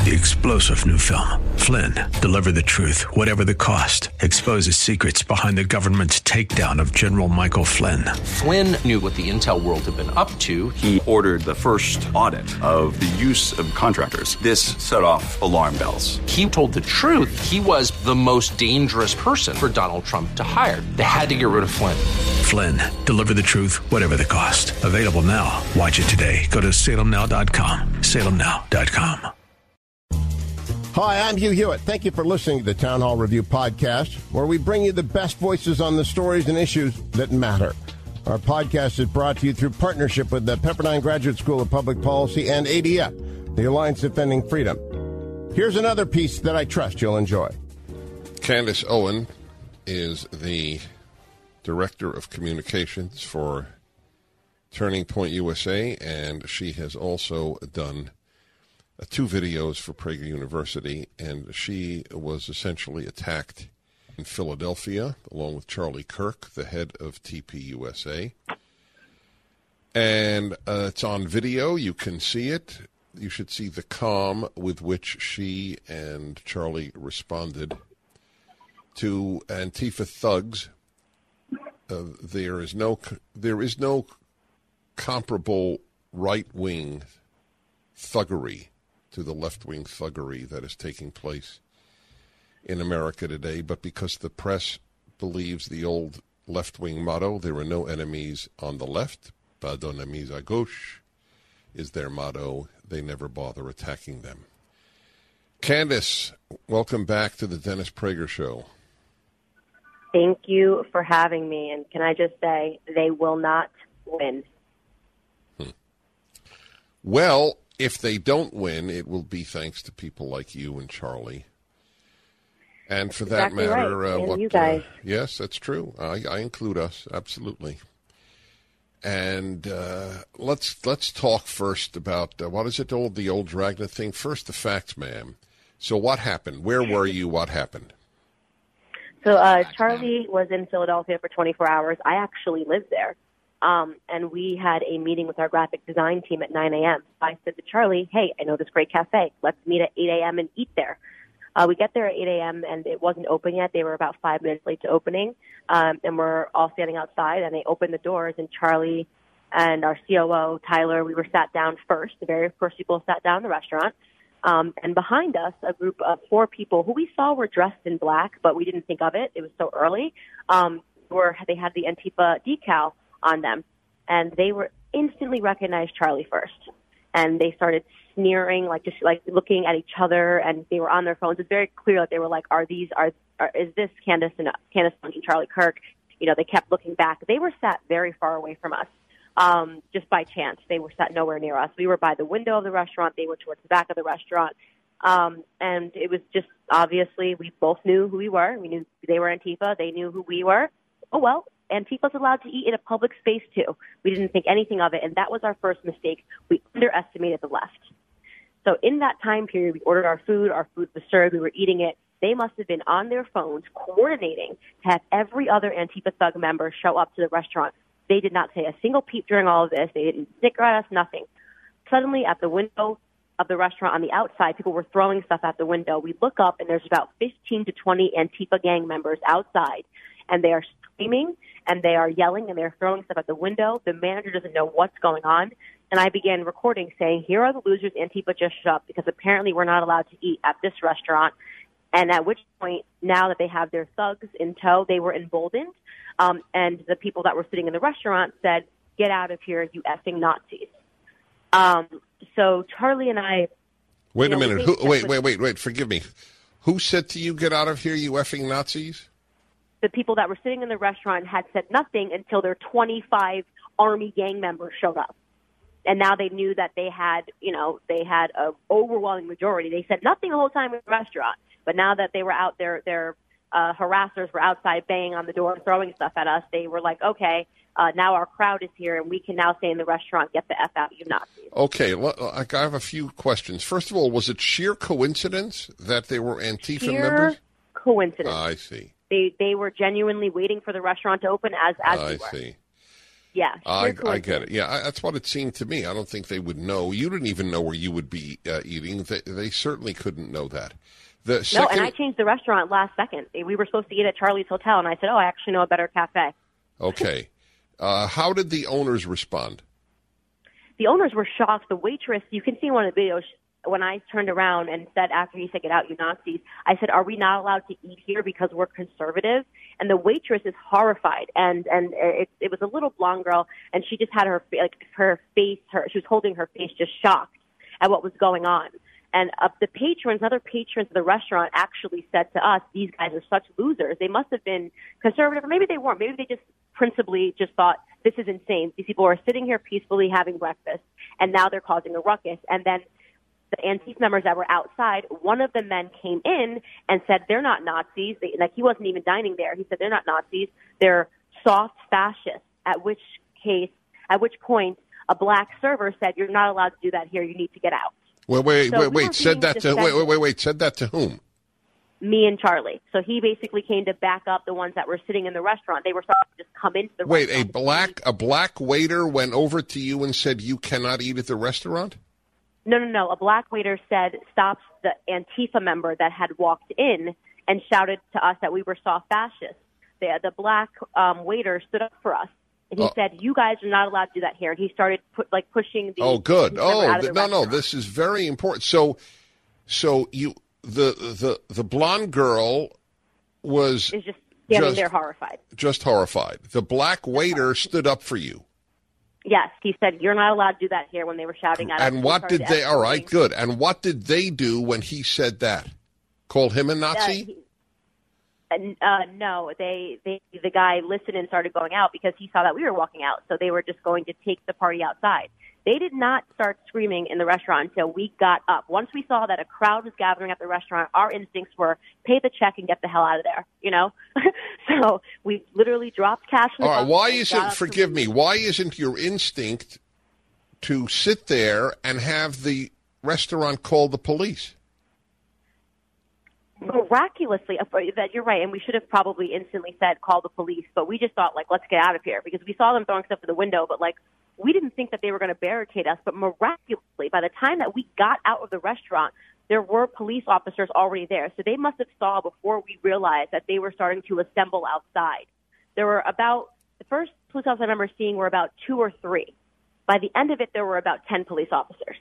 The explosive new film, Flynn, deliver the truth, whatever the cost, exposes secrets behind the government's takedown of General Michael Flynn. Flynn knew what the intel world had been up to. He ordered the first audit of the use of contractors. This set off alarm bells. He told the truth. He was the most dangerous person for Donald Trump to hire. They had to get rid of Flynn. Flynn, deliver the truth, whatever the cost. Available now. Watch it today. Go to salemnow.com. salemnow.com. Hi, I'm Hugh Hewitt. Thank you for listening to the Town Hall Review podcast, where we bring you the best voices on the stories and issues that matter. Our podcast is brought to you through partnership with the Pepperdine Graduate School of Public Policy and ADF, the Alliance Defending Freedom. Here's another piece that I trust you'll enjoy. Candace Owen is the Director of Communications for Turning Point USA, and she has also done 2 videos for Prager University, and she was essentially attacked in Philadelphia, along with Charlie Kirk, the head of TPUSA. And it's on video. You can see it. You should see the calm with which she and Charlie responded to Antifa thugs. There is no comparable right-wing thuggery to the left-wing thuggery that is taking place in America today. But because the press believes the old left-wing motto, there are no enemies on the left, pas d'ennemis à gauche, is their motto, they never bother attacking them. Candace, welcome back to the Dennis Prager Show. Thank you for having me. And can I just say, they will not win. Well, if they don't win, it will be thanks to people like you and Charlie. And for that Exactly matter, right. You guys. Yes, that's true. I include us, absolutely. And let's talk first about, what is it, the old Dragnet thing? First, the facts, ma'am. So what happened? Where were you? What happened? So Charlie was in Philadelphia for 24 hours. I actually lived there. And we had a meeting with our graphic design team at 9 a.m. I said to Charlie, hey, I know this great cafe. Let's meet at 8 a.m. and eat there. We get there at 8 a.m. and it wasn't open yet. They were about 5 minutes late to opening. And we're all standing outside, and they opened the doors, and Charlie and our COO, Tyler, we were sat down first. The very first people sat down in the restaurant. And behind us, a group of 4 people who we saw were dressed in black, but we didn't think of it. It was so early. They had the Antifa decal on them, and they were instantly recognized Charlie first. And they started sneering, just looking at each other, and they were on their phones. It's very clear that they were like, is this Candace and Charlie Kirk? You know, they kept looking back. They were sat very far away from us, just by chance. They were sat nowhere near us. We were by the window of the restaurant. They were towards the back of the restaurant. And it was just, obviously, we both knew who we were. We knew they were Antifa. They knew who we were. Oh, well, Antifa's allowed to eat in a public space, too. We didn't think anything of it, and that was our first mistake. We underestimated the left. So in that time period, we ordered our food was served, we were eating it. They must have been on their phones coordinating to have every other Antifa thug member show up to the restaurant. They did not say a single peep during all of this. They didn't snicker at us, nothing. Suddenly, at the window of the restaurant on the outside, people were throwing stuff out the window. We look up, and there's about 15 to 20 Antifa gang members outside, and they are screaming, and they are yelling, and they're throwing stuff at the window. The manager doesn't know what's going on. And I began recording saying, here are the losers Antifa just shut up, because apparently we're not allowed to eat at this restaurant. And at which point, now that they have their thugs in tow, they were emboldened. And the people that were sitting in the restaurant said, get out of here, you effing Nazis. So Charlie and I... Wait a minute. Wait. Forgive me. Who said to you, get out of here, you effing Nazis? The people that were sitting in the restaurant had said nothing until their 25 Army gang members showed up. And now they knew that they had an overwhelming majority. They said nothing the whole time in the restaurant. But now that they were out there, their harassers were outside banging on the door, throwing stuff at us. They were like, okay, now our crowd is here, and we can now say in the restaurant, get the F out, you Nazis. Okay, I have a few questions. First of all, was it sheer coincidence that they were Antifa members? Coincidence. I see. They were genuinely waiting for the restaurant to open as we were. I see. Yeah, I get it. Yeah, that's what it seemed to me. I don't think they would know. You didn't even know where you would be eating. They certainly couldn't know that. No, and I changed the restaurant last second. We were supposed to eat at Charlie's Hotel, and I said, I actually know a better cafe. Okay. How did the owners respond? The owners were shocked. The waitress, you can see in one of the videos, when I turned around and said, after he said, "Get out, you Nazis," I said, "Are we not allowed to eat here because we're conservative?" And the waitress is horrified. And it was a little blonde girl, and she just had her face, she was holding her face just shocked at what was going on. And the patrons, other patrons of the restaurant actually said to us, "These guys are such losers. They must have been conservative, or maybe they weren't. Maybe they just principally just thought, this is insane. These people are sitting here peacefully having breakfast, and now they're causing a ruckus." And then the Antifa members that were outside, one of the men came in and said, "They're not Nazis." He wasn't even dining there. He said, "They're not Nazis. They're soft fascists." At which point, a black server said, "You're not allowed to do that here. You need to get out." Wait. Said that to whom? Me and Charlie. So he basically came to back up the ones that were sitting in the restaurant. They were starting to just come into the restaurant. Wait, a black waiter went over to you and said, "You cannot eat at the restaurant"? No. A black waiter stopped the Antifa member that had walked in and shouted to us that we were soft fascists. The black waiter stood up for us. And he said, "You guys are not allowed to do that here." And he started pushing the. Oh, good. No. This is very important. So you the blonde girl is just standing there horrified. Just horrified. The black waiter stood up for you. Yes, he said, "You're not allowed to do that here," when they were shouting at us. And what did they? All right, good. And what did they do when he said that? Call him a Nazi? No, the guy listened and started going out because he saw that we were walking out. So they were just going to take the party outside. They did not start screaming in the restaurant until we got up. Once we saw that a crowd was gathering at the restaurant, our instincts were pay the check and get the hell out of there, So we literally dropped cash in the All right, why isn't your instinct to sit there and have the restaurant call the police? Miraculously, that you're right, and we should have probably instantly said, "Call the police," but we just thought, let's get out of here, because we saw them throwing stuff in the window, but we didn't think that they were going to barricade us. But miraculously, by the time that we got out of the restaurant, there were police officers already there. So they must have saw before we realized that they were starting to assemble outside. There were the first police officer I remember seeing were about 2 or 3. By the end of it, there were about 10 police officers.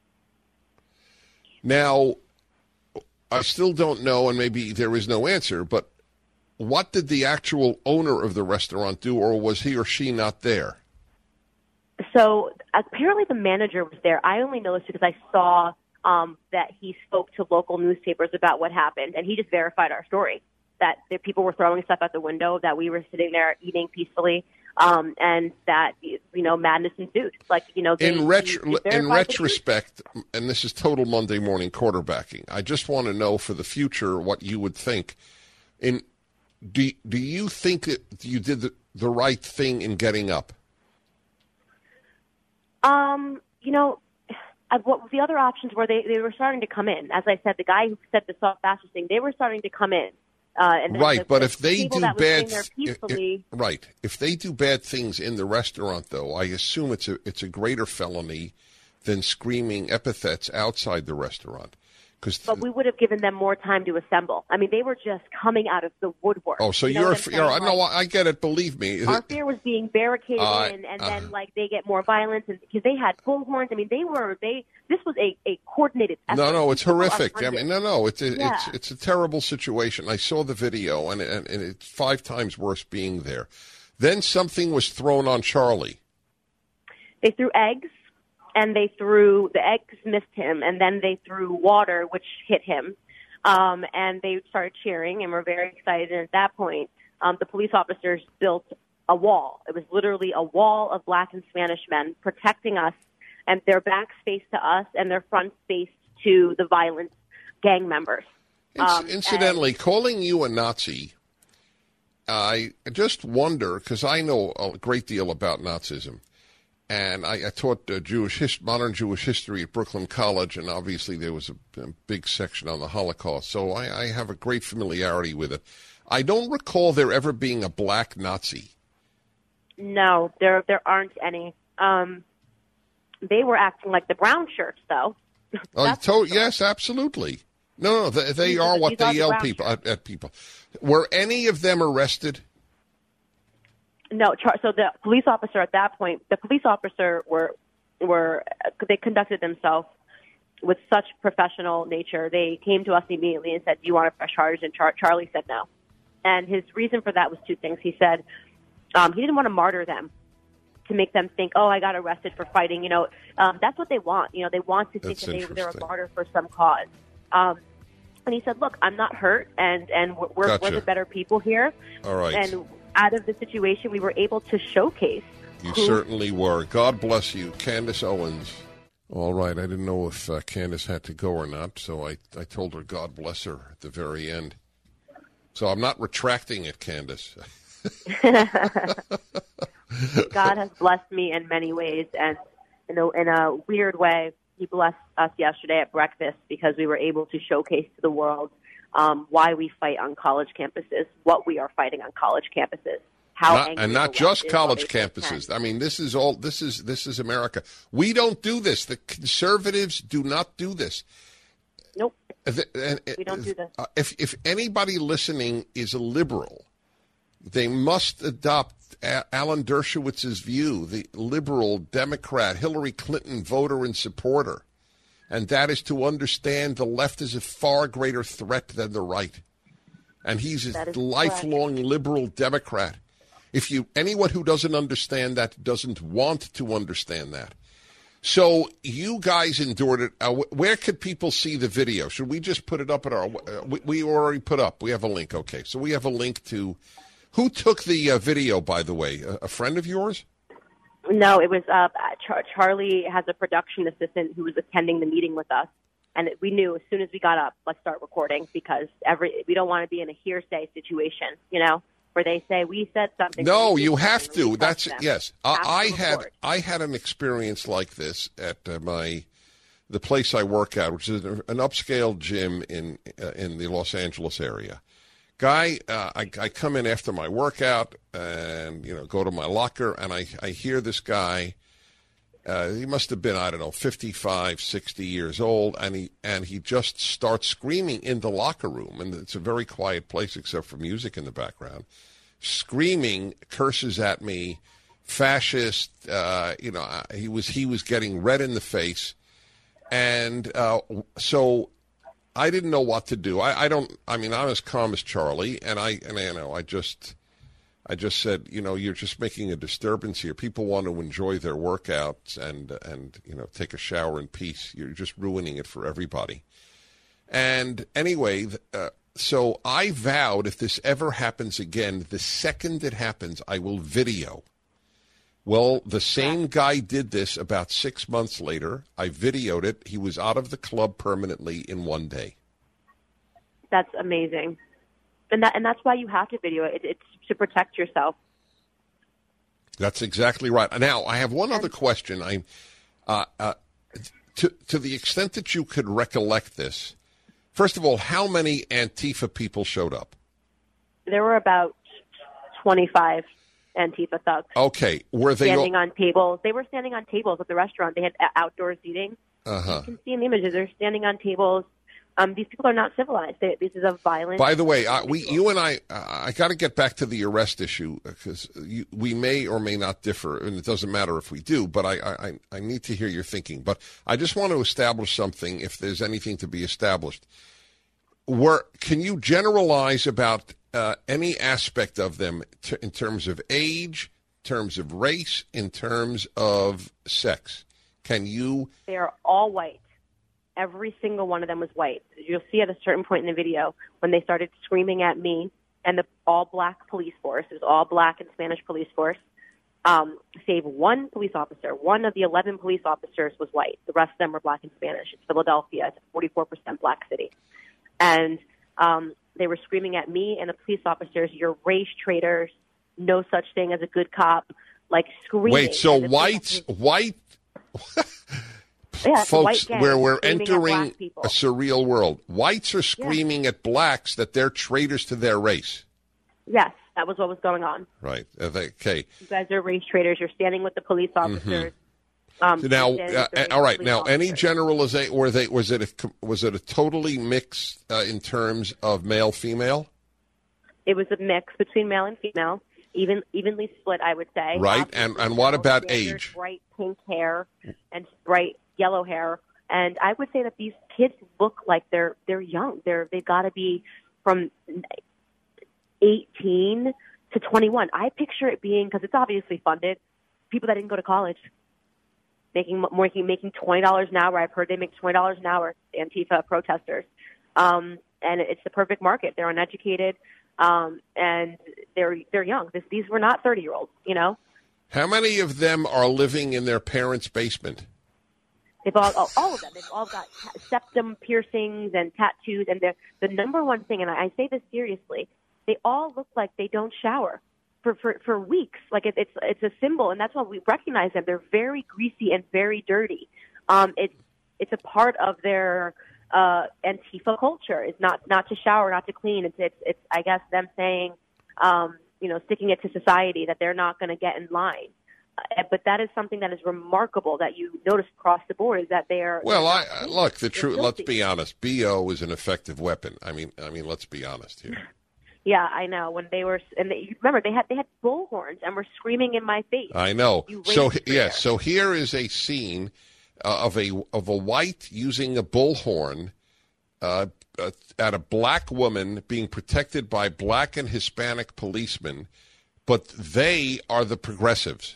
Now, I still don't know, and maybe there is no answer, but what did the actual owner of the restaurant do, or was he or she not there? So apparently the manager was there. I only know this because I saw that he spoke to local newspapers about what happened, and he just verified our story, that the people were throwing stuff out the window, that we were sitting there eating peacefully, and that, madness ensued. In retrospect, and this is total Monday morning quarterbacking, I just want to know for the future what you would think. Do you think that you did the right thing in getting up? What the other options were, they were starting to come in. As I said, the guy who said the soft fascist thing, they were starting to come in. But if they do if they do bad things in the restaurant, though, I assume it's a greater felony than screaming epithets outside the restaurant. But we would have given them more time to assemble. I mean, they were just coming out of the woodwork. Oh, so I get it. Believe me. Our fear was being barricaded in, and then they get more violence, and because they had bullhorns. I mean, this was a coordinated effort. No, it's horrific. I mean, it's a terrible situation. I saw the video, and it's 5 times worse being there. Then something was thrown on Charlie. They threw eggs. And the eggs missed him, and then they threw water, which hit him. And they started cheering, and we're very excited. And at that point, the police officers built a wall. It was literally a wall of black and Spanish men protecting us, and their backs faced to us, and their fronts faced to the violent gang members. Incidentally, calling you a Nazi, I just wonder, because I know a great deal about Nazism. And I taught modern Jewish history at Brooklyn College, and obviously there was a big section on the Holocaust, so I have a great familiarity with it. I don't recall there ever being a black Nazi. No, there aren't any. They were acting like the brown shirts, though. Yes, absolutely. No, they are what they yell at people. Were any of them arrested? No. So the police officer at that point, they conducted themselves with such professional nature. They came to us immediately and said, "Do you want to press charges?" And Charlie said no. And his reason for that was two things. He said he didn't want to martyr them, to make them think, "Oh, I got arrested for fighting." That's what they want. They want to think that they're a martyr for some cause. And he said, "Look, I'm not hurt, and we're the better people here." All right. And out of the situation, we were able to showcase. You certainly were. God bless you, Candace Owens. All right. I didn't know if Candace had to go or not, so I told her God bless her at the very end. So I'm not retracting it, Candace. God has blessed me in many ways, and in a weird way, He blessed us yesterday at breakfast because we were able to showcase to the world why we fight on college campuses, what we are fighting on college campuses, not just college campuses. I mean, this is America. We don't do this. The conservatives do not do this. Nope. We don't do this. If anybody listening is a liberal, they must adopt Alan Dershowitz's view, the liberal Democrat, Hillary Clinton voter and supporter, and that is to understand the left is a far greater threat than the right. And he's a lifelong liberal Democrat. Anyone who doesn't understand that doesn't want to understand that. So you guys endured it. Where could people see the video? Should we just put it up at our? We already put up. We have a link. Okay, so we have a link to. Who took the video, by the way? A friend of yours? No, it was Charlie has a production assistant who was attending the meeting with us, and we knew as soon as we got up, let's start recording because we don't want to be in a hearsay situation, where they say we said something. No, you have to. That's it. Yes, I had an experience like this at the place I work at, which is an upscale gym in the Los Angeles area. Guy, I come in after my workout and, go to my locker, and I hear this guy. He must have been, 55, 60 years old, and he just starts screaming in the locker room, and it's a very quiet place except for music in the background. Screaming, curses at me, fascist. He was getting red in the face, and so. I didn't know what to do. I'm as calm as Charlie, and I just said, you're just making a disturbance here. People want to enjoy their workouts and take a shower in peace. You're just ruining it for everybody. And anyway, so I vowed if this ever happens again, the second it happens, I will video. Well, the same guy did this about 6 months later. I videoed it. He was out of the club permanently in one day. That's amazing. And that's why you have to video it. It's to protect yourself. That's exactly right. Now, I have one other question. To the extent that you could recollect this, first of all, how many Antifa people showed up? There were about 25. Antifa thugs. Okay. Were they standing on tables? They were standing on tables at the restaurant. They had outdoor seating. Uh-huh. You can see in the images. They're standing on tables. These people are not civilized. This is a violent. By the way, you and I got to get back to the arrest issue because we may or may not differ, and it doesn't matter if we do. But I need to hear your thinking. But I just want to establish something, if there's anything to be established. Can you generalize about any aspect of them in terms of age, in terms of race, in terms of sex? Can you? They are all white. Every single one of them was white. You'll see at a certain point in the video when they started screaming at me and the all-black police force, it was all black and Spanish police force, save one police officer. One of the 11 police officers was white. The rest of them were black and Spanish. It's Philadelphia. It's a 44% black city. And they were screaming at me and the police officers, "You're race traitors, no such thing as a good cop," like screaming. Wait, so white, yeah, folks, where we're entering a surreal world. Whites are screaming at blacks that they're traitors to their race. Yes, That was what was going on. Right. Okay. You guys are race traitors. You're standing with the police officers. Now, all right. Now, any generalization? Was it a totally mix in terms of male female? It was a mix between male and female, evenly split, I would say. Right. And what about age? Bright pink hair and bright yellow hair. And I would say that these kids look like they're young. They've got to be from 18 to 21. I picture it being, because it's obviously funded, people that didn't go to college making $20 an hour. I've heard they make $20 an hour, Antifa protesters. And it's the perfect market. They're uneducated, and they're young. These were not 30-year-olds, you know? How many of them are living in their parents' basement? They've all of them. They've all got septum piercings and tattoos. And the number one thing, and I say this seriously, they all look like they don't shower for weeks. Like it's a symbol, and that's why we recognize them. They're very greasy and very dirty. It's a part of their Antifa culture. It's not to shower, not to clean. It's I guess them saying, sticking it to society that they're not going to get in line. But that is something that is remarkable that you notice across the board is that they are. Well, look, the truth. Let's be honest. BO is an effective weapon. I mean, let's be honest here. Yeah, I know. When they were, remember they had bullhorns and were screaming in my face. I know. So yes, so here is a scene of a white using a bullhorn at a black woman being protected by black and Hispanic policemen, but they are the progressives.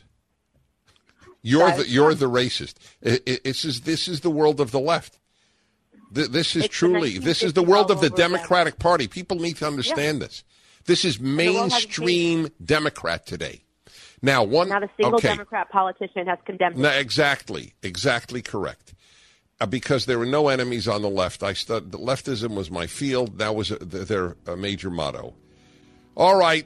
You're the racist. This is the world of the left. This is the world of the Democratic Party. People need to understand this. This is mainstream Democrat today. Now, not a single Democrat politician has condemned it. No, exactly correct. Because there were no enemies on the left. Leftism was my field. That was their major motto. All right.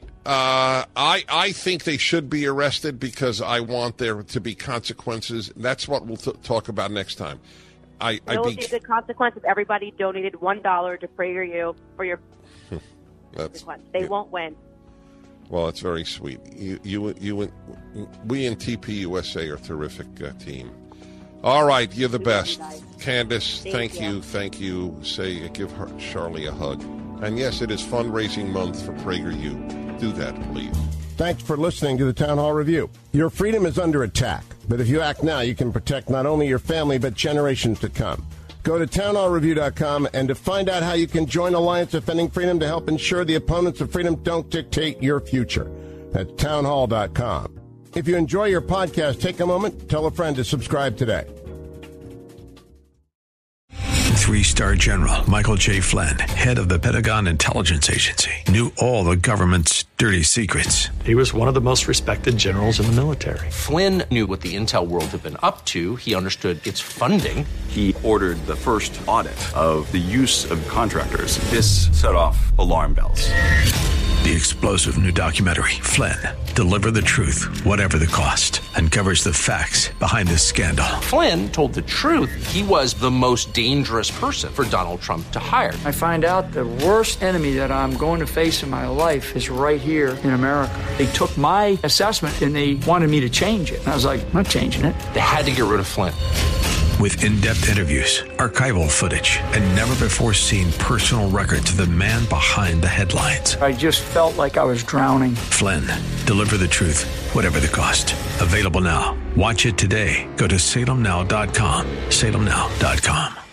I think they should be arrested because I want there to be consequences. That's what we'll talk about next time. There will be the consequence if everybody donated $1 to PragerU for your consequence. They won't win. Well, it's very sweet. We in TPUSA are a terrific team. All right, you're the best. Candace, thank you. Give Charlie a hug. And yes, it is fundraising month for PragerU. Do that, please. Thanks for listening to the Town Hall Review. Your freedom is under attack, but if you act now, you can protect not only your family, but generations to come. Go to townhallreview.com and to find out how you can join Alliance Defending Freedom to help ensure the opponents of freedom don't dictate your future. That's townhall.com. If you enjoy your podcast, take a moment, tell a friend to subscribe today. 3-star General Michael J. Flynn, head of the Pentagon Intelligence Agency, knew all the government's dirty secrets. He was one of the most respected generals in the military. Flynn knew what the intel world had been up to. He understood its funding. He ordered the first audit of the use of contractors. This set off alarm bells. The explosive new documentary, Flynn, Deliver the Truth, Whatever the Cost, uncovers the facts behind this scandal. Flynn told the truth. He was the most dangerous person for Donald Trump to hire. I find out the worst enemy that I'm going to face in my life is right here in America. They took my assessment and they wanted me to change it. And I was like, I'm not changing it. They had to get rid of Flynn. With in-depth interviews, archival footage, and never-before-seen personal records of the man behind the headlines. I just felt like I was drowning. Flynn, Deliver the Truth, Whatever the Cost. Available now. Watch it today. Go to salemnow.com. salemnow.com.